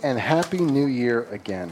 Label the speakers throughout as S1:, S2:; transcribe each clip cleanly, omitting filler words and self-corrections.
S1: and Happy New Year again.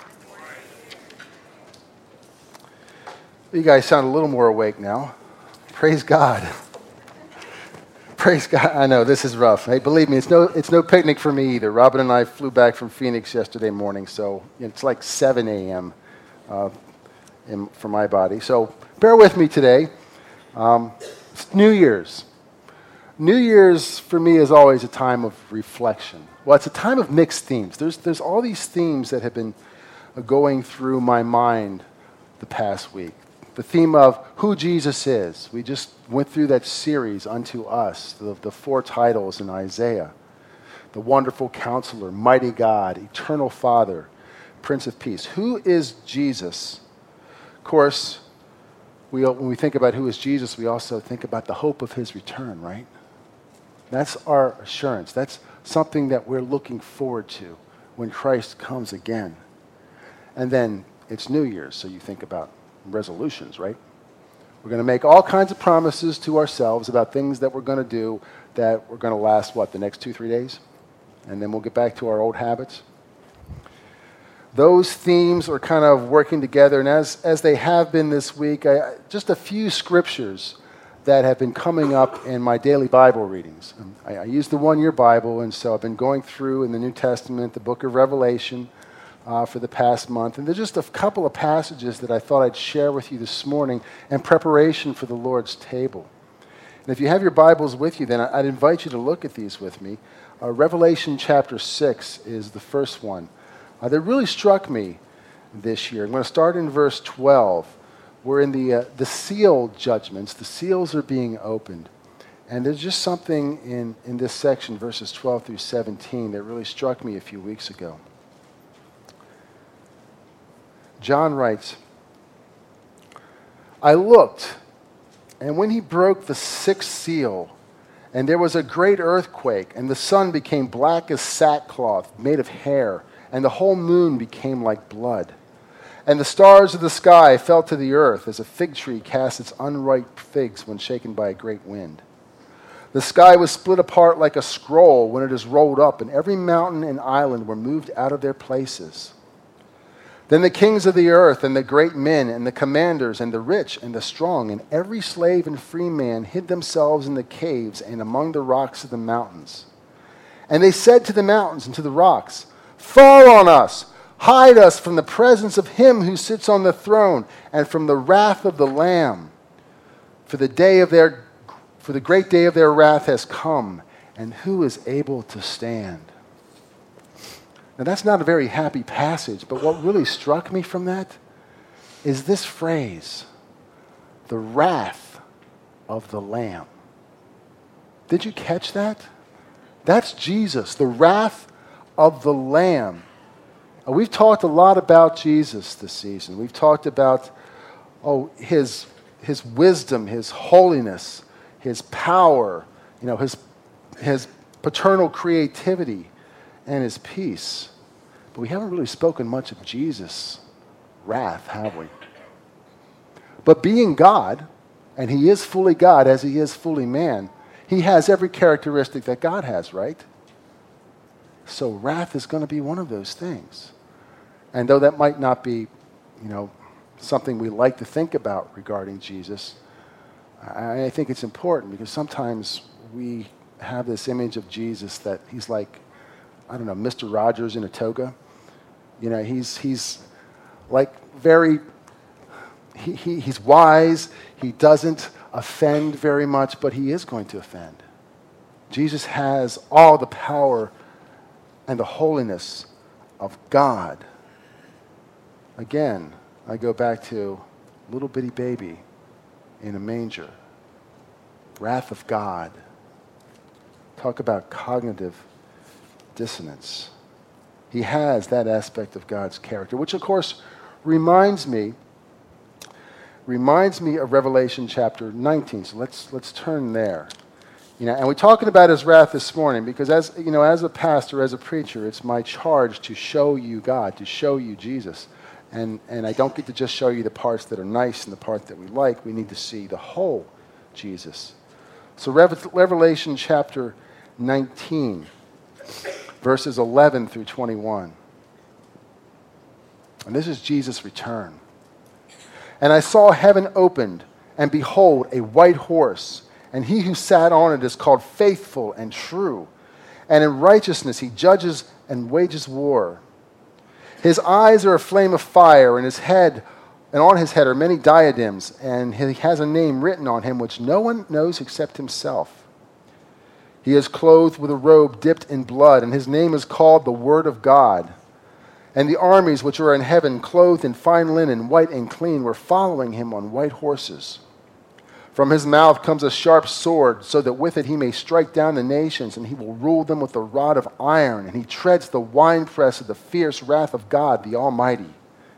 S1: You guys sound a little more awake now. Praise God. Praise God. I know, this is rough. Hey, believe me, it's no picnic for me either. Robin and I flew back from Phoenix yesterday morning, so it's like 7 a.m. For my body. So bear with me today. It's New Year's. New Year's, for me, is always a time of reflection. Well, it's a time of mixed themes. There's all these themes that have been going through my mind the past week. The theme of who Jesus is. We just went through that series, Unto Us, the 4 titles in Isaiah. The Wonderful Counselor, Mighty God, Eternal Father, Prince of Peace. Who is Jesus? Of course, when we think about who is Jesus, we also think about the hope of his return, right? That's our assurance. That's something that we're looking forward to when Christ comes again. And then it's New Year's, so you think about resolutions, right? We're going to make all kinds of promises to ourselves about things that we're going to do that we're going to last, the next 2-3 days? And then we'll get back to our old habits. Those themes are kind of working together, and as they have been this week, just a few scriptures that have been coming up in my daily Bible readings. I use the one-year Bible, and so I've been going through in the New Testament, the book of Revelation, for the past month. And there's just a couple of passages that I thought I'd share with you this morning in preparation for the Lord's table. And if you have your Bibles with you, then I'd invite you to look at these with me. Revelation chapter 6 is the first one. That really struck me this year. I'm going to start in verse 12. We're in the seal judgments. The seals are being opened. And there's just something in this section, verses 12 through 17, that really struck me a few weeks ago. John writes, I looked, and when he broke the 6th seal, and there was a great earthquake, and the sun became black as sackcloth made of hair, and the whole moon became like blood. And the stars of the sky fell to the earth as a fig tree casts its unripe figs when shaken by a great wind. The sky was split apart like a scroll when it is rolled up, and every mountain and island were moved out of their places. Then the kings of the earth and the great men and the commanders and the rich and the strong and every slave and free man hid themselves in the caves and among the rocks of the mountains. And they said to the mountains and to the rocks, Fall on us! Hide us from the presence of him who sits on the throne and from the wrath of the Lamb. For the great day of their wrath has come, and who is able to stand? Now that's not a very happy passage, but what really struck me from that is this phrase, the wrath of the Lamb. Did you catch that? That's Jesus, the wrath of the Lamb. We've talked a lot about Jesus this season. We've talked about his wisdom, his holiness, his power, his paternal creativity, and his peace. But we haven't really spoken much of Jesus' wrath, have we? But being God, and he is fully God as he is fully man, he has every characteristic that God has, right? So wrath is going to be one of those things. And though that might not be, something we like to think about regarding Jesus, I think it's important because sometimes we have this image of Jesus that he's like, Mr. Rogers in a toga. He's like he's wise. He doesn't offend very much, but he is going to offend. Jesus has all the power and the holiness of God. Again, I go back to little bitty baby in a manger. Wrath of God. Talk about cognitive dissonance. He has that aspect of God's character, which of course reminds me of Revelation chapter 19. So let's turn there. And we're talking about his wrath this morning because as a pastor, as a preacher, it's my charge to show you God, to show you Jesus. And I don't get to just show you the parts that are nice and the part that we like. We need to see the whole Jesus. So Revelation chapter 19. verses 11 through 21. And this is Jesus' return. And I saw heaven opened, and behold, a white horse, and he who sat on it is called Faithful and True. And in righteousness he judges and wages war. His eyes are a flame of fire, and on his head are many diadems, and he has a name written on him which no one knows except himself. He is clothed with a robe dipped in blood, and his name is called the Word of God. And the armies which are in heaven, clothed in fine linen, white and clean, were following him on white horses. From his mouth comes a sharp sword, so that with it he may strike down the nations, and he will rule them with a rod of iron, and he treads the winepress of the fierce wrath of God, the Almighty.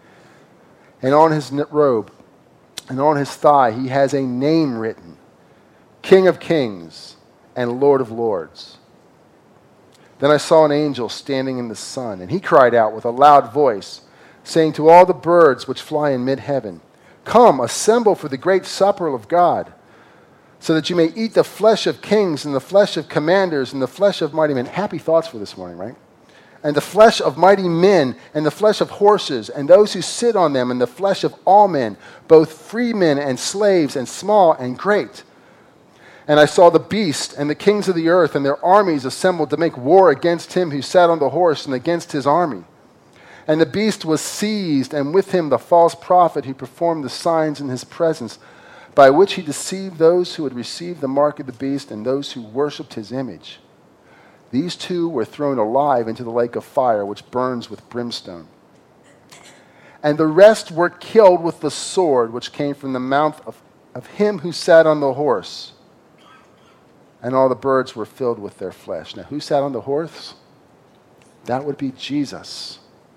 S1: And on his robe and on his thigh he has a name written, King of Kings and Lord of Lords. Then I saw an angel standing in the sun, and he cried out with a loud voice, saying to all the birds which fly in mid-heaven, Come, assemble for the great supper of God, so that you may eat the flesh of kings and the flesh of commanders and the flesh of mighty men. Happy thoughts for this morning, right? And the flesh of mighty men and the flesh of horses and those who sit on them and the flesh of all men, both free men and slaves and small and great. And I saw the beast and the kings of the earth and their armies assembled to make war against him who sat on the horse and against his army. And the beast was seized, and with him the false prophet who performed the signs in his presence, by which he deceived those who had received the mark of the beast and those who worshipped his image. These two were thrown alive into the lake of fire, which burns with brimstone. And the rest were killed with the sword which came from the mouth of him who sat on the horse. And all the birds were filled with their flesh. Now, who sat on the horse? That would be Jesus.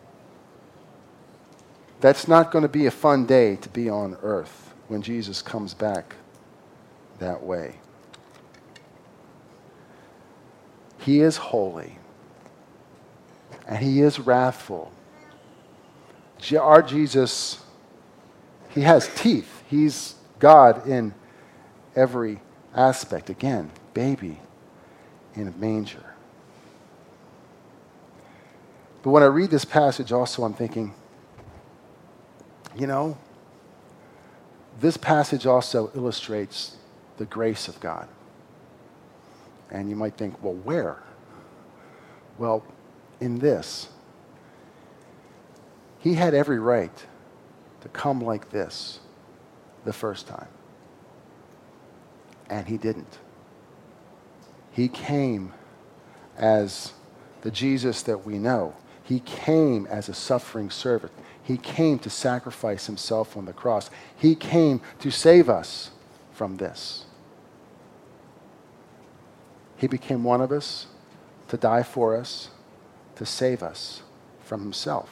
S1: That's not going to be a fun day to be on earth when Jesus comes back that way. He is holy, and he is wrathful. Our Jesus, he has teeth. He's God in every aspect. Again, baby in a manger. But when I read this passage also, I'm thinking, this passage also illustrates the grace of God. And you might think, well, where? Well, in this. He had every right to come like this the first time. And he didn't. He came as the Jesus that we know. He came as a suffering servant. He came to sacrifice himself on the cross. He came to save us from this. He became one of us to die for us, to save us from himself.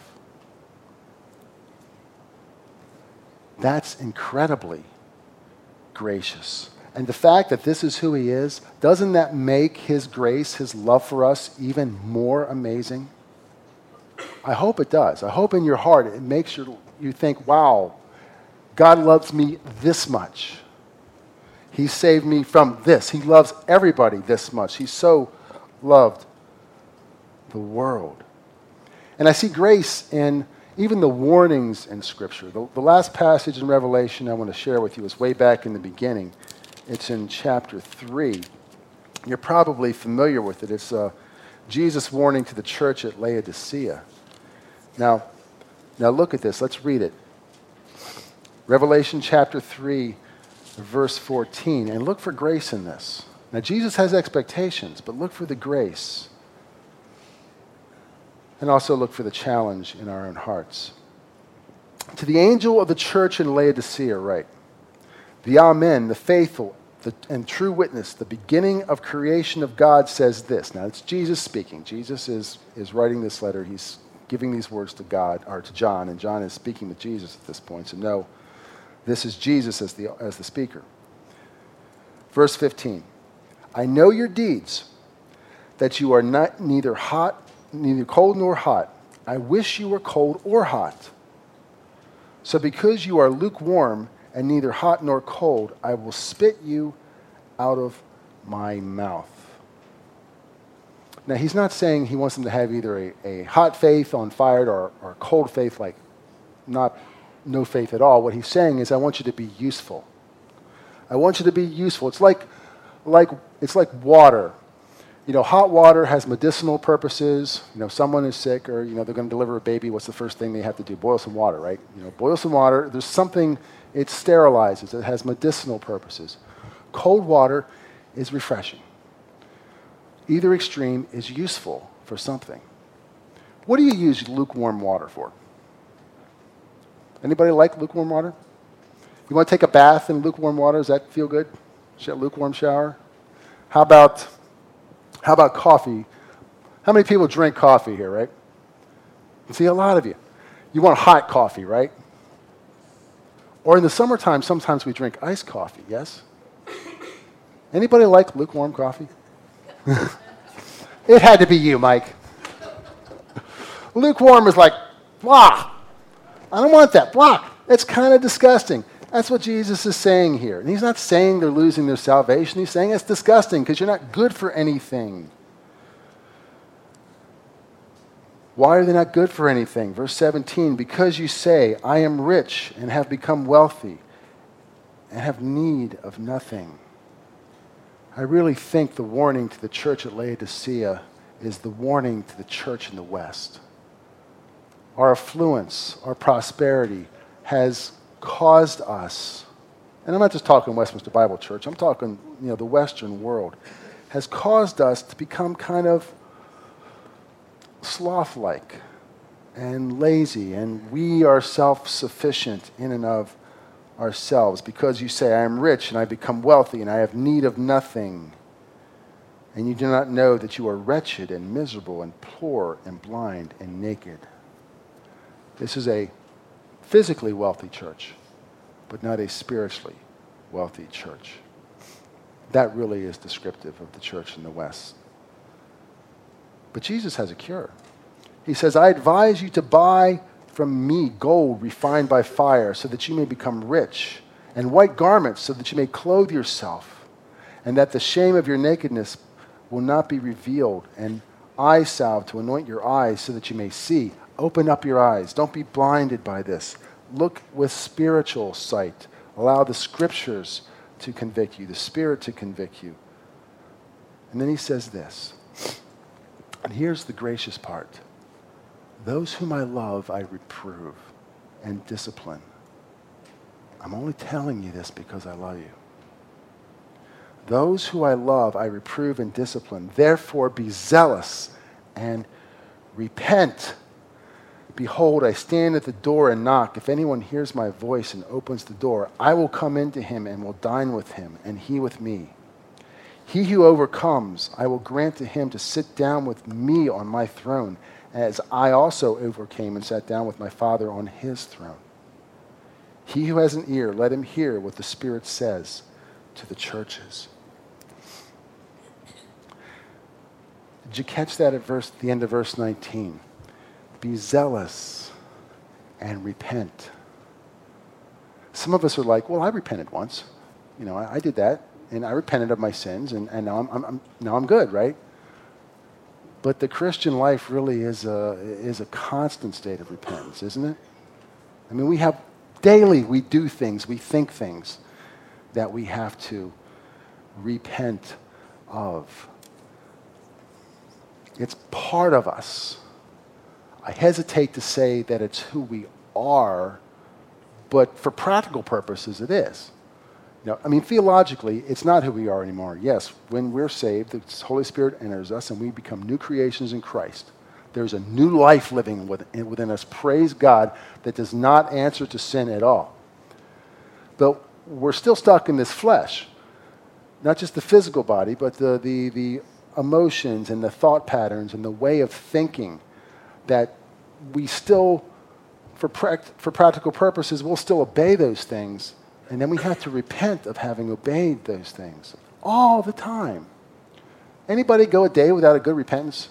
S1: That's incredibly gracious. And the fact that this is who he is, doesn't that make his grace, his love for us, even more amazing? I hope it does. I hope in your heart it makes you think, wow, God loves me this much. He saved me from this. He loves everybody this much. He so loved the world. And I see grace in even the warnings in Scripture. The last passage in Revelation I want to share with you is way back in the beginning. It's in chapter 3. You're probably familiar with it. It's Jesus' warning to the church at Laodicea. Now look at this. Let's read it. Revelation chapter 3, verse 14. And look for grace in this. Now, Jesus has expectations, but look for the grace. And also look for the challenge in our own hearts. To the angel of the church in Laodicea write, the Amen, the faithful and true witness, the beginning of creation of God says this. Now, it's Jesus speaking. Jesus is writing this letter. He's giving these words to God, or to John, and John is speaking with Jesus at this point. So no, this is Jesus as the speaker. Verse 15. I know your deeds, that you are neither cold nor hot. I wish you were cold or hot. So because you are lukewarm and neither hot nor cold, I will spit you out of my mouth. Now, he's not saying he wants them to have either a hot faith on fire or a cold faith, like no faith at all. What he's saying is, I want you to be useful. I want you to be useful. It's like water. Hot water has medicinal purposes. Someone is sick or, they're going to deliver a baby. What's the first thing they have to do? Boil some water, right? Boil some water. There's something, it sterilizes. It has medicinal purposes. Cold water is refreshing. Either extreme is useful for something. What do you use lukewarm water for? Anybody like lukewarm water? You want to take a bath in lukewarm water? Does that feel good? Lukewarm shower? How about coffee? How many people drink coffee here, right? See, a lot of you. You want hot coffee, right? Or in the summertime, sometimes we drink iced coffee, yes? Anybody like lukewarm coffee? It had to be you, Mike. Lukewarm is like, blah. I don't want that. Blah. It's kind of disgusting. That's what Jesus is saying here. And he's not saying they're losing their salvation. He's saying it's disgusting because you're not good for anything. Why are they not good for anything? Verse 17, because you say, I am rich and have become wealthy and have need of nothing. I really think the warning to the church at Laodicea is the warning to the church in the West. Our affluence, our prosperity has caused us, and I'm not just talking Westminster Bible Church, I'm talking, the Western world, has caused us to become kind of sloth-like and lazy, and we are self-sufficient in and of ourselves. Because you say, I am rich and I become wealthy and I have need of nothing, and you do not know that you are wretched and miserable and poor and blind and naked. This is a physically wealthy church, but not a spiritually wealthy church. That really is descriptive of the church in the West. But Jesus has a cure. He says, I advise you to buy from me gold refined by fire so that you may become rich, and white garments so that you may clothe yourself, and that the shame of your nakedness will not be revealed, and eye salve to anoint your eyes so that you may see. Open up your eyes. Don't be blinded by this. Look with spiritual sight. Allow the scriptures to convict you, the Spirit to convict you. And then he says this, and here's the gracious part. Those whom I love, I reprove and discipline. I'm only telling you this because I love you. Those who I love, I reprove and discipline. Therefore, be zealous and repent. Behold, I stand at the door and knock. If anyone hears my voice and opens the door, I will come into him and will dine with him, and he with me. He who overcomes, I will grant to him to sit down with me on my throne, as I also overcame and sat down with my Father on his throne. He who has an ear, let him hear what the Spirit says to the churches. Did you catch that at the end of verse 19? Be zealous and repent. Some of us are like, well, I repented once. I did that, and I repented of my sins, and now I'm good, right? But the Christian life really is a constant state of repentance, isn't it? I mean, we do things, we think things that we have to repent of. It's part of us. I hesitate to say that it's who we are, but for practical purposes, it is. Theologically, it's not who we are anymore. Yes, when we're saved, the Holy Spirit enters us and we become new creations in Christ. There's a new life living within us, praise God, that does not answer to sin at all. But we're still stuck in this flesh. Not just the physical body, but the emotions and the thought patterns and the way of thinking that we still, for practical purposes, we'll still obey those things. And then we have to repent of having obeyed those things all the time. Anybody go a day without a good repentance?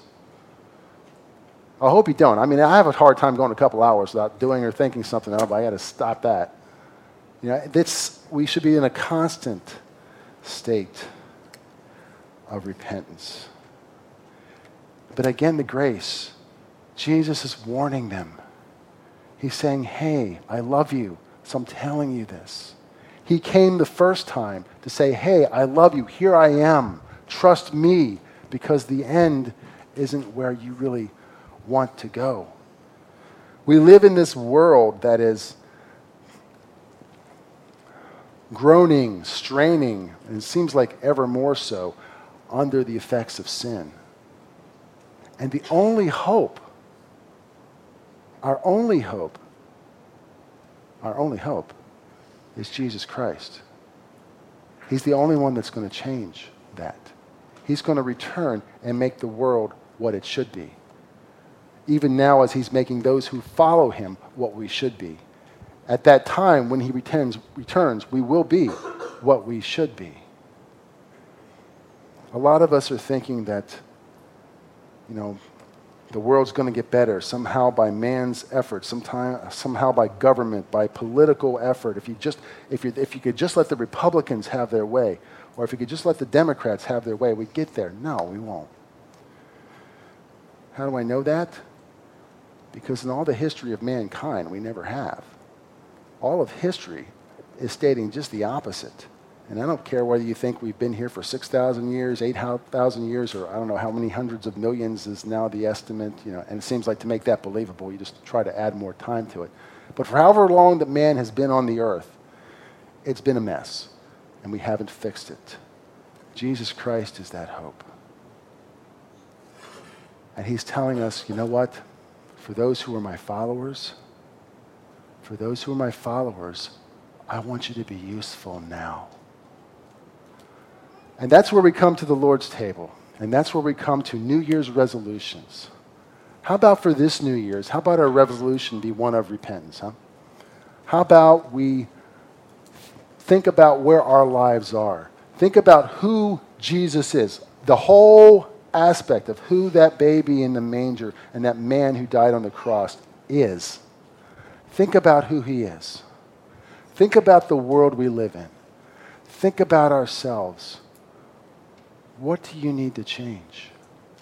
S1: I hope you don't. I have a hard time going a couple hours without doing or thinking something. I got to stop that. We should be in a constant state of repentance. But again, the grace. Jesus is warning them. He's saying, hey, I love you, so I'm telling you this. He came the first time to say, hey, I love you. Here I am. Trust me, because the end isn't where you really want to go. We live in this world that is groaning, straining, and it seems like ever more so under the effects of sin. And the only hope, our only hope is Jesus Christ. He's the only one that's going to change that. He's going to return and make the world what it should be. Even now, as he's making those who follow him what we should be. At that time, when he returns, we will be what we should be. A lot of us are thinking that, the world's going to get better somehow by man's effort, somehow by government, by political effort. If you could just let the Republicans have their way, or if you could just let the Democrats have their way, we'd get there. No, we won't. How do I know that? Because in all the history of mankind, we never have. All of history is stating just the opposite. And I don't care whether you think we've been here for 6,000 years, 8,000 years, or I don't know how many hundreds of millions is now the estimate, and it seems like to make that believable, you just try to add more time to it. But for however long that man has been on the earth, it's been a mess, and we haven't fixed it. Jesus Christ is that hope. And he's telling us, you know what? For those who are my followers, I want you to be useful now. And that's where we come to the Lord's table. And that's where we come to New Year's resolutions. How about for this New Year's, how about our resolution be one of repentance, huh? How about we think about where our lives are? Think about who Jesus is. The whole aspect of who that baby in the manger and that man who died on the cross is. Think about who he is. Think about the world we live in. Think about ourselves. What do you need to change?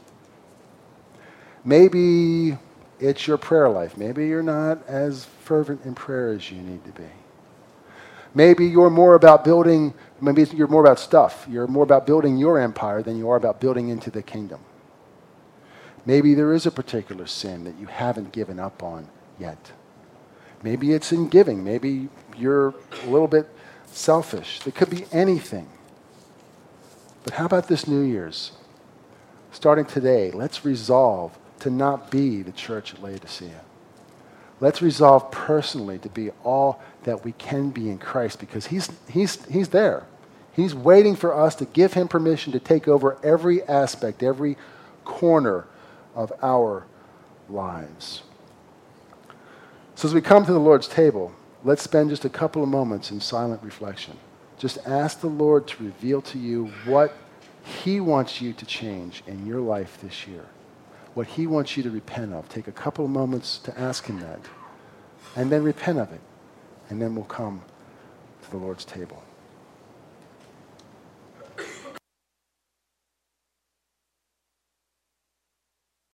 S1: Maybe it's your prayer life. Maybe you're not as fervent in prayer as you need to be. Maybe you're more about building, maybe you're more about stuff. You're more about building your empire than you are about building into the kingdom. Maybe there is a particular sin that you haven't given up on yet. Maybe it's in giving. Maybe you're a little bit selfish. It could be anything. But how about this New Year's? Starting today, let's resolve to not be the church at Laodicea. Let's resolve personally to be all that we can be in Christ, because he's there. He's waiting for us to give him permission to take over every aspect, every corner of our lives. So as we come to the Lord's table, let's spend just a couple of moments in silent reflection. Just ask the Lord to reveal to you what he wants you to change in your life this year, what he wants you to repent of. Take a couple of moments to ask him that, and then repent of it, and then we'll come to the Lord's table.